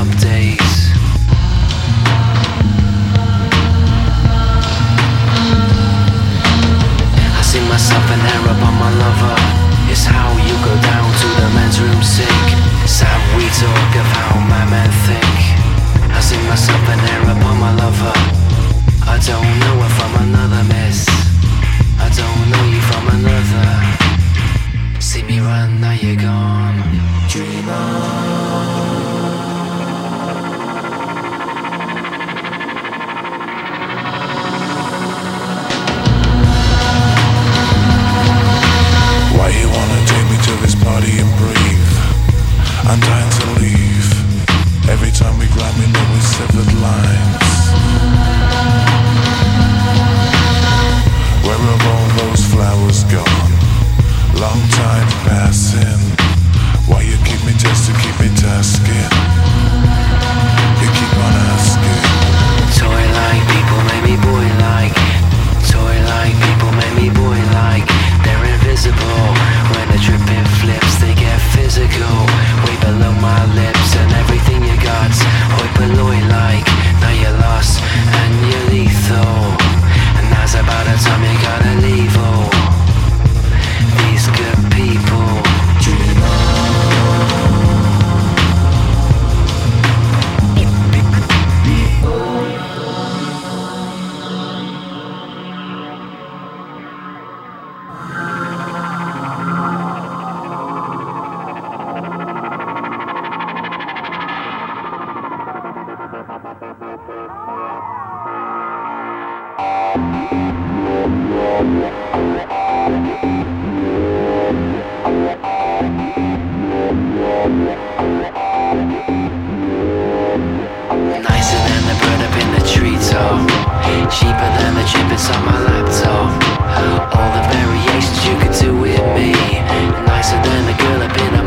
up days. I see myself an Arab on my lover. It's how you go down to the men's room sick. It's how we talk of how my men think. I see myself an Arab on my lover. I don't know her from another miss. I don't know you from another. See me run, now you're gone. Dream on. Why you wanna take me to this party and breathe? I'm dying to leave. Every time we grind, we know we severed lines. Where have all those flowers gone? Long time passing. Why you keep me testing, keep me tasking? You keep on asking. Toy like people make me boy like. Toy like people make me boy like. They're invisible. When the dripping flips, they get physical. Way below my lips and everything you got. Hoi polloi like. Now you're lost and you're lethal. And now's about the time you gotta leave. Oh, these good people. Dream on. Nicer than the bird up in the treetop. Cheaper than the chip inside my laptop. All the variations you could do with me. Nicer than the girl up in a